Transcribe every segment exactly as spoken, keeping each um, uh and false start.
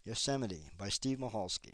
Yosemite by Steve Mahalski.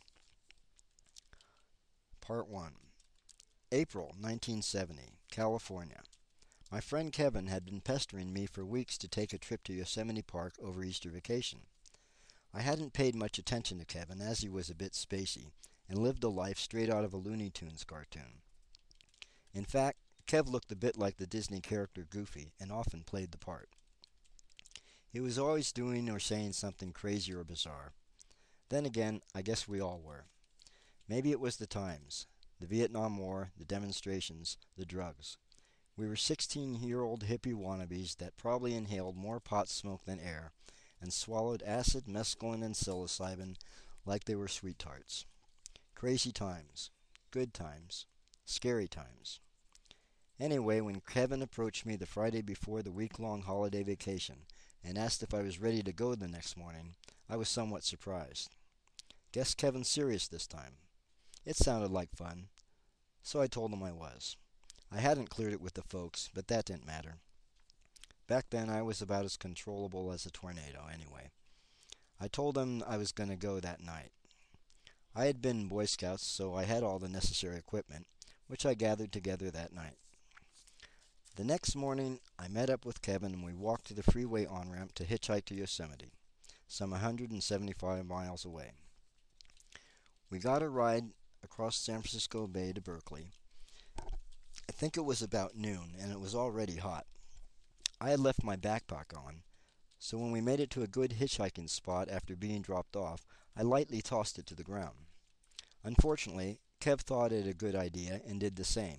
Part one. April nineteen seventy, California. My friend Kevin had been pestering me for weeks to take a trip to Yosemite Park over Easter vacation. I hadn't paid much attention to Kevin, as he was a bit spacey, and lived a life straight out of a Looney Tunes cartoon. In fact, Kev looked a bit like the Disney character Goofy, and often played the part. He was always doing or saying something crazy or bizarre. Then again, I guess we all were. Maybe it was the times, the Vietnam War, the demonstrations, the drugs. We were sixteen-year-old hippie wannabes that probably inhaled more pot smoke than air, and swallowed acid, mescaline, and psilocybin like they were sweet tarts. Crazy times. Good times. Scary times. Anyway, when Kevin approached me the Friday before the week-long holiday vacation and asked if I was ready to go the next morning, I was somewhat surprised. Guess Kevin's serious this time. It sounded like fun, so I told him I was. I hadn't cleared it with the folks, but that didn't matter. Back then, I was about as controllable as a tornado, anyway. I told him I was going to go that night. I had been in Boy Scouts, so I had all the necessary equipment, which I gathered together that night. The next morning, I met up with Kevin and we walked to the freeway on-ramp to hitchhike to Yosemite, some one hundred seventy-five miles away. We got a ride across San Francisco Bay to Berkeley. I think it was about noon, and it was already hot. I had left my backpack on, so when we made it to a good hitchhiking spot after being dropped off, I lightly tossed it to the ground. Unfortunately, Kev thought it a good idea and did the same.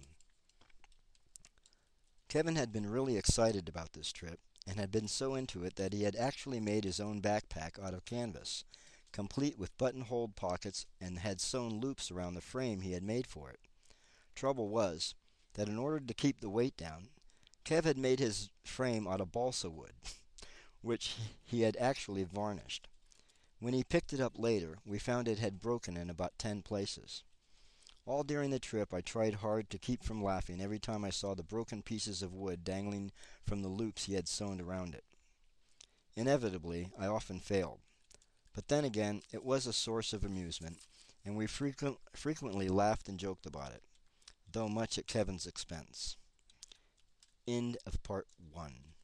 Kevin had been really excited about this trip, and had been so into it that he had actually made his own backpack out of canvas, complete with buttonholed pockets, and had sewn loops around the frame he had made for it. Trouble was that in order to keep the weight down, Kev had made his frame out of balsa wood, which he had actually varnished. When he picked it up later, we found it had broken in about ten places. All during the trip, I tried hard to keep from laughing every time I saw the broken pieces of wood dangling from the loops he had sewn around it. Inevitably, I often failed. But then again, it was a source of amusement, and we frequent, frequently laughed and joked about it, though much at Kevin's expense. End of part one.